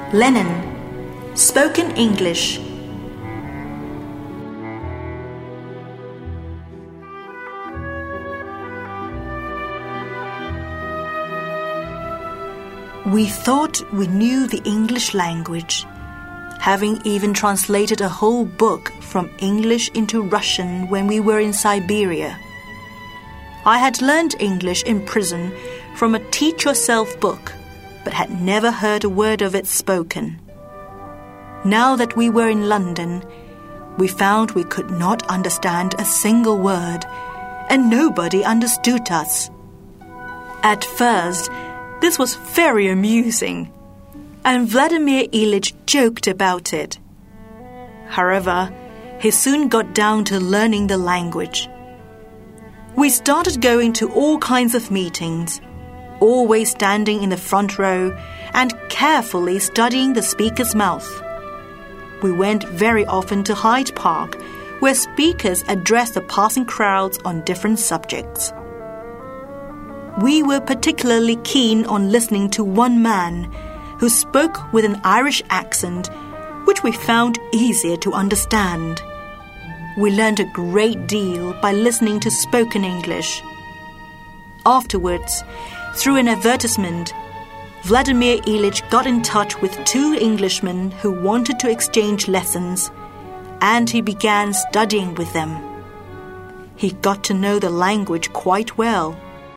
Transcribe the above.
Lenin, Spoken English. We thought we knew the English language, having even translated a whole book from English into Russian when we were in Siberia. I had learned English in prison from a teach-yourself book, but had never heard a word of it spoken. Now that we were in London, we found we could not understand a single word, and nobody understood us. At first, this was very amusing, and Vladimir Ilyich joked about it. However, he soon got down to learning the language. We started going to all kinds of meetings, always standing in the front row and carefully studying the speaker's mouth. We went very often to Hyde Park, where speakers addressed the passing crowds on different subjects. We were particularly keen on listening to one man who spoke with an Irish accent, which we found easier to understand. We learned a great deal by listening to spoken English. Afterwards, through an advertisement, Vladimir Ilyich got in touch with 2 Englishmen who wanted to exchange lessons, and he began studying with them. He got to know the language quite well.